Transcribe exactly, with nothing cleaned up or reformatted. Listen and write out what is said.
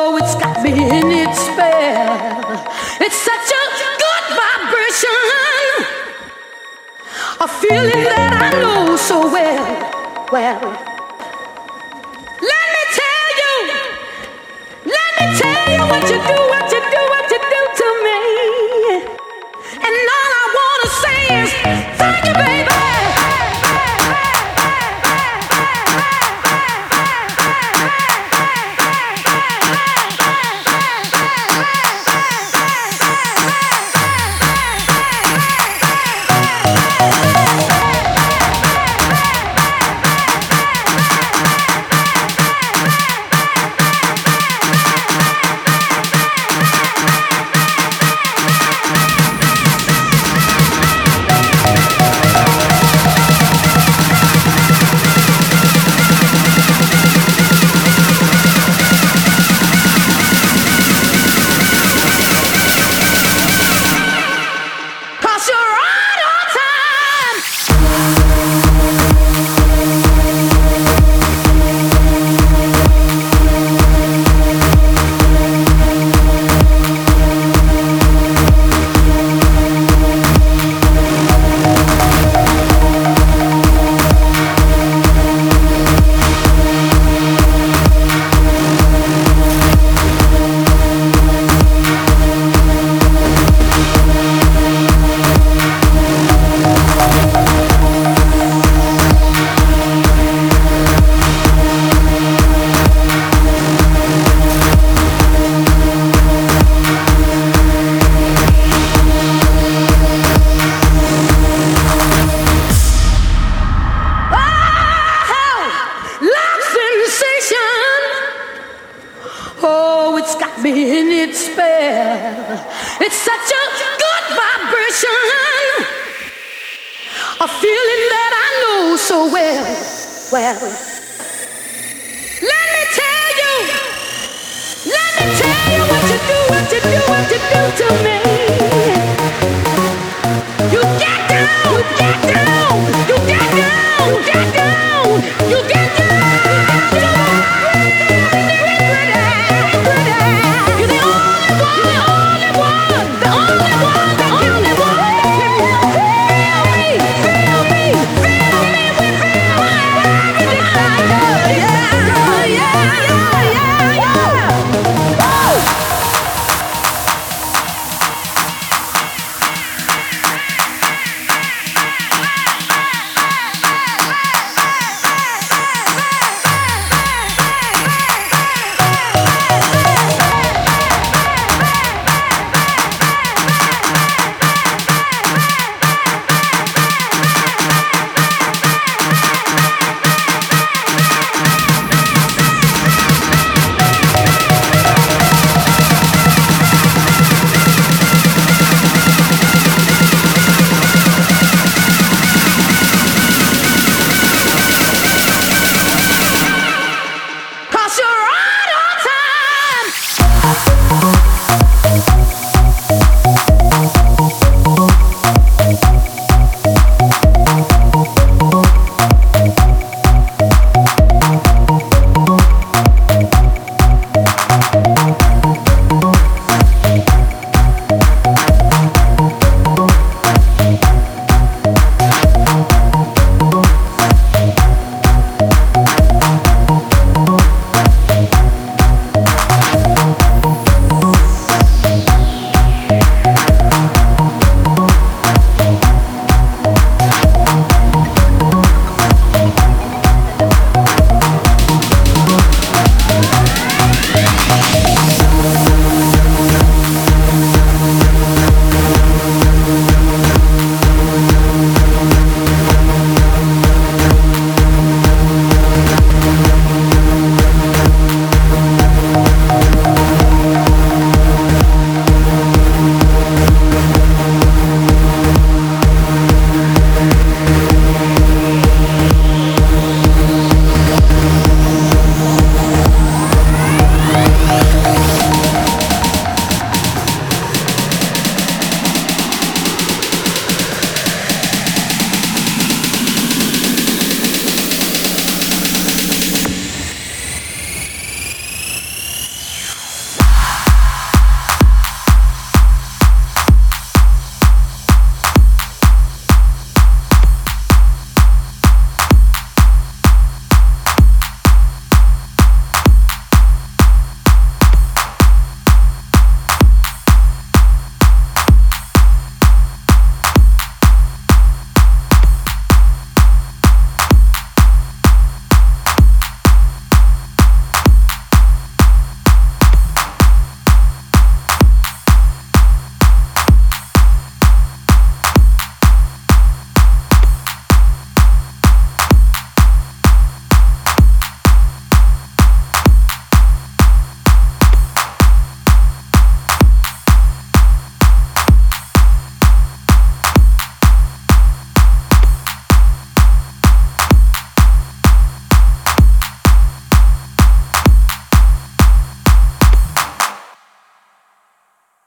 Oh, it's got me in its spell. It's such a good vibration, a feeling that I know so well. Well, let me tell you, let me tell you what you do, what you do, what you do to me. And all I wanna say is thank you, baby. Oh, it's got me in its spell. It's such a good vibration, a feeling that I know so well. Well, let me tell you, let me tell you what you do, what you do, what you do to me.